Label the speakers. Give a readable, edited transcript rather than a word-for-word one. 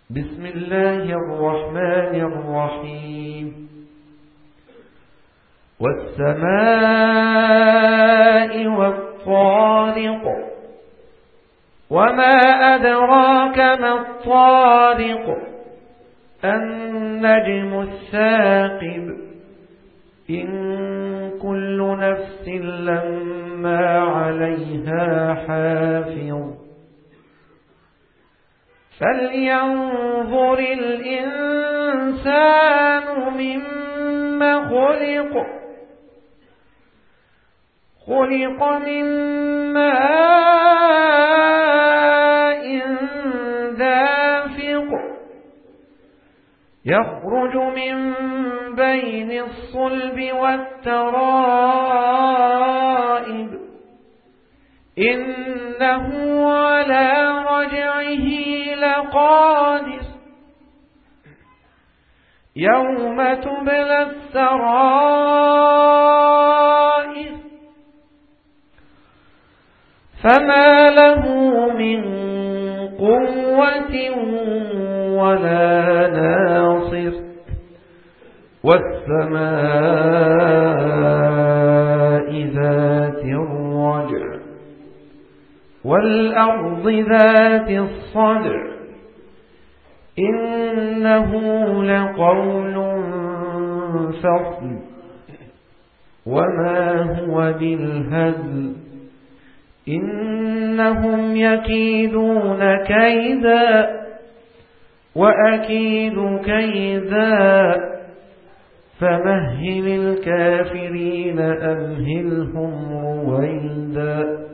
Speaker 1: بسم الله الرحمن الرحيم والسماء والطارق وما أدراك ما الطارق النجم الثاقب إن كل نفس لما عليها حافظ فلينظر الإنسان مما خلق من ماء دافق يخرج من بين الصلب والترائب إنه على رجعه لقادر يوم تبلى السرائر فما له من قوة ولا ناصر والسماء ذات الرجع والأرض ذات الصدع إنه لقول فصل وما هو بالهزل إنهم يكيدون كيدا وأكيد كيدا فمهل الكافرين أمهلهم رويدا